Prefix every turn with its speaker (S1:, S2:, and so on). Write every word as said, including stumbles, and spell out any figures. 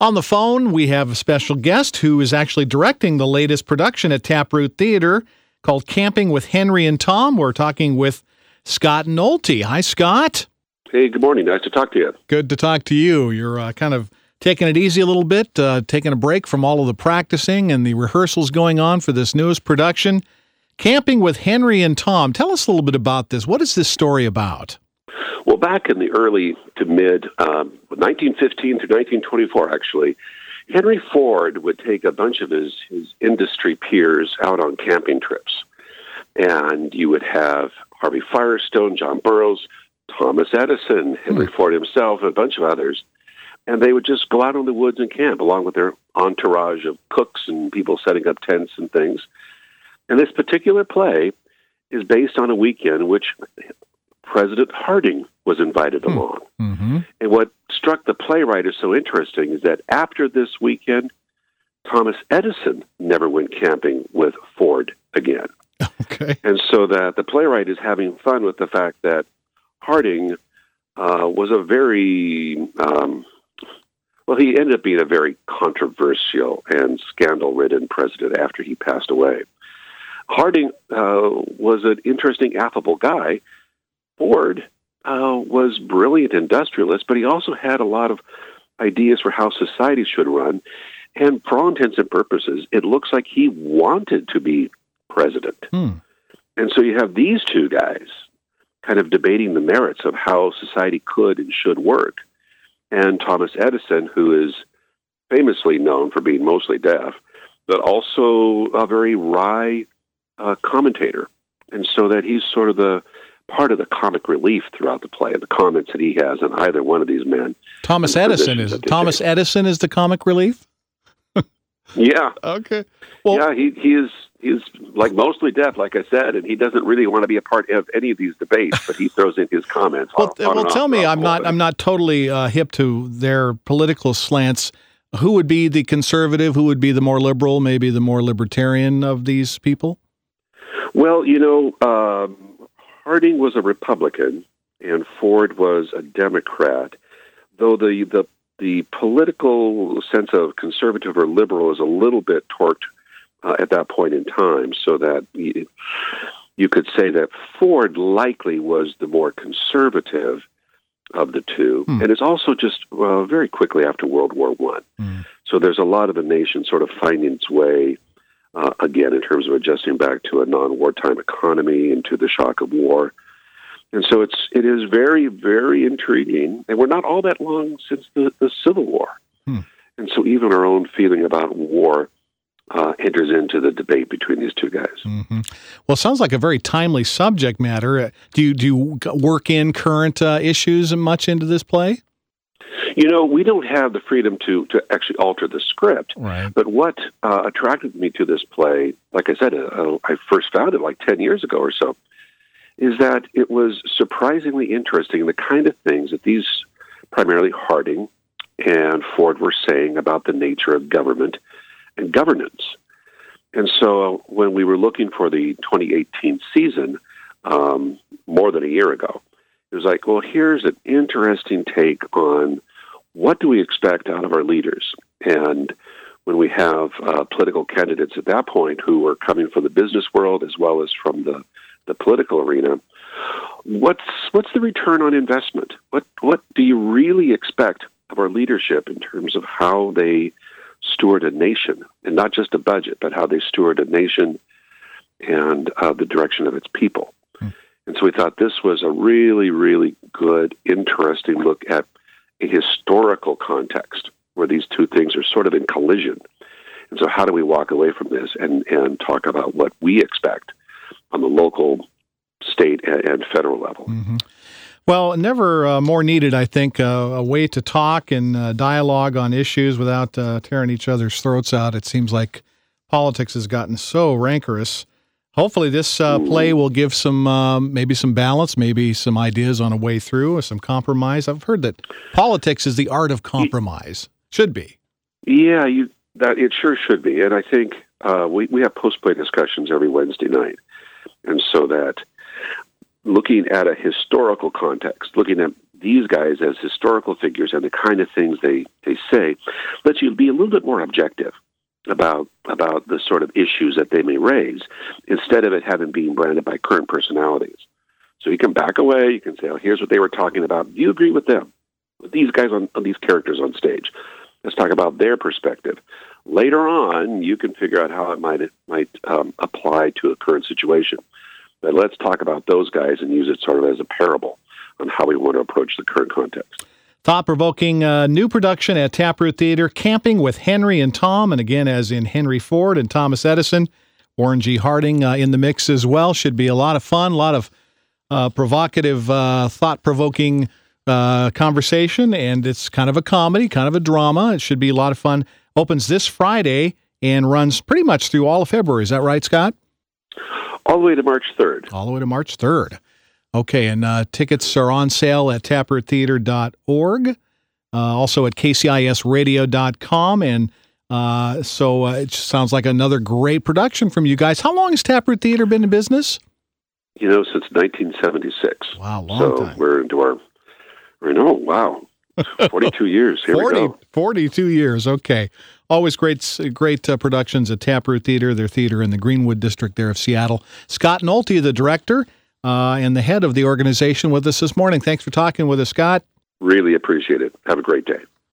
S1: On the phone, we have a special guest who is actually directing the latest production at Taproot Theater called Camping with Henry and Tom. We're talking with Scott Nolte. Hi, Scott.
S2: Hey, good morning. Nice to talk to you.
S1: Good to talk to you. You're uh, kind of taking it easy a little bit, uh, taking a break from all of the practicing and the rehearsals going on for this newest production, Camping with Henry and Tom. Tell us a little bit about this. What is this story about?
S2: Well, back in the early to mid um, nineteen fifteen through nineteen twenty-four, actually, Henry Ford would take a bunch of his, his industry peers out on camping trips. And you would have Harvey Firestone, John Burroughs, Thomas Edison, Henry hmm. Ford himself, and a bunch of others. And they would just go out in the woods and camp, along with their entourage of cooks and people setting up tents and things. And this particular play is based on a weekend in which President Harding was invited
S1: hmm.
S2: along.
S1: Mm-hmm.
S2: And what struck the playwright as so interesting is that after this weekend, Thomas Edison never went camping with Ford again.
S1: Okay.
S2: And so that the playwright is having fun with the fact that Harding uh, was a very, um, well, he ended up being a very controversial and scandal-ridden president after he passed away. Harding uh, was an interesting, affable guy. Ford uh, was brilliant industrialist, but he also had a lot of ideas for how society should run. And for all intents and purposes, it looks like he wanted to be president.
S1: Hmm.
S2: And so you have these two guys kind of debating the merits of how society could and should work. And Thomas Edison, who is famously known for being mostly deaf, but also a very wry uh, commentator. And so that he's sort of the part of the comic relief throughout the play, and the comments that he has on either one of these men.
S1: Thomas Edison is Thomas take. Edison is the comic relief?
S2: Yeah.
S1: Okay. Well,
S2: yeah, he he is he's like mostly deaf, like I said, and he doesn't really want to be a part of any of these debates, but he throws in his comments.
S1: Well,
S2: on, on
S1: well tell me, I'm not I'm not totally uh, hip to their political slants. Who would be the conservative? Who would be the more liberal? Maybe the more libertarian of these people?
S2: Well, you know, um, Harding was a Republican, and Ford was a Democrat. Though the the The political sense of conservative or liberal is a little bit torqued uh, at that point in time, so that you, you could say that Ford likely was the more conservative of the two. Mm. And it's also just uh, very quickly after World War One. Mm. So there's a lot of the nation sort of finding its way, uh, again, in terms of adjusting back to a non-wartime economy and to the shock of war. And so it's it is very, very intriguing. And we're not all that long since the, the Civil War. Hmm. And so even our own feeling about war uh, enters into the debate between these two guys.
S1: Mm-hmm. Well, it sounds like a very timely subject matter. Do you, do you work in current uh, issues much into this play?
S2: You know, we don't have the freedom to, to actually alter the script.
S1: Right.
S2: But what uh, attracted me to this play, like I said, uh, I first found it like ten years ago or so, is that it was surprisingly interesting, the kind of things that these, primarily Harding and Ford, were saying about the nature of government and governance. And so when we were looking for the twenty eighteen season, um, more than a year ago, it was like, well, here's an interesting take on what do we expect out of our leaders. And when we have uh, political candidates at that point who were coming from the business world as well as from the the political arena, what's what's the return on investment? What what do you really expect of our leadership in terms of how they steward a nation, and not just a budget, but how they steward a nation and uh, the direction of its people? Hmm. And so we thought this was a really, really good, interesting look at a historical context where these two things are sort of in collision. And so how do we walk away from this and, and talk about what we expect on the local, state, and federal level?
S1: Mm-hmm. Well, never uh, more needed, I think, uh, a way to talk and uh, dialogue on issues without uh, tearing each other's throats out. It seems like politics has gotten so rancorous. Hopefully this uh, play will give some, um, maybe some balance, maybe some ideas on a way through, or some compromise. I've heard that politics is the art of compromise. Should be.
S2: Yeah, you that it sure should be. And I think uh, we, we have post-play discussions every Wednesday night. And so that looking at a historical context, looking at these guys as historical figures and the kind of things they, they say lets you be a little bit more objective about about the sort of issues that they may raise, instead of it having been branded by current personalities. So you can back away, you can say, oh, here's what they were talking about. Do you agree with them? With these guys on, on these characters on stage? Let's talk about their perspective. Later on, you can figure out how it might it might um, apply to a current situation. But let's talk about those guys and use it sort of as a parable on how we want to approach the current context.
S1: Thought-provoking uh, new production at Taproot Theater, Camping with Henry and Tom, and again, as in Henry Ford and Thomas Edison, Warren G. Harding uh, in the mix as well. Should be a lot of fun, a lot of uh, provocative, uh, thought-provoking uh, conversation, and it's kind of a comedy, kind of a drama. It should be a lot of fun. Opens this Friday and runs pretty much through all of February. Is that right, Scott?
S2: All the way to March third.
S1: All the way to March third. Okay, and uh, tickets are on sale at taproot theater dot org, uh, also at k c i s radio dot com, and uh, so uh, it just sounds like another great production from you guys. How long has Taproot Theater been in business?
S2: You know, since nineteen seventy-six.
S1: Wow, long
S2: so
S1: time.
S2: So we're into our, I know, wow, forty-two years. Here
S1: forty,
S2: we go.
S1: forty-two years, okay. Always great great uh, productions at Taproot Theater, their theater in the Greenwood district there of Seattle. Scott Nolte, the director, Uh, and the head of the organization, with us this morning. Thanks for talking with us, Scott.
S2: Really appreciate it. Have a great day.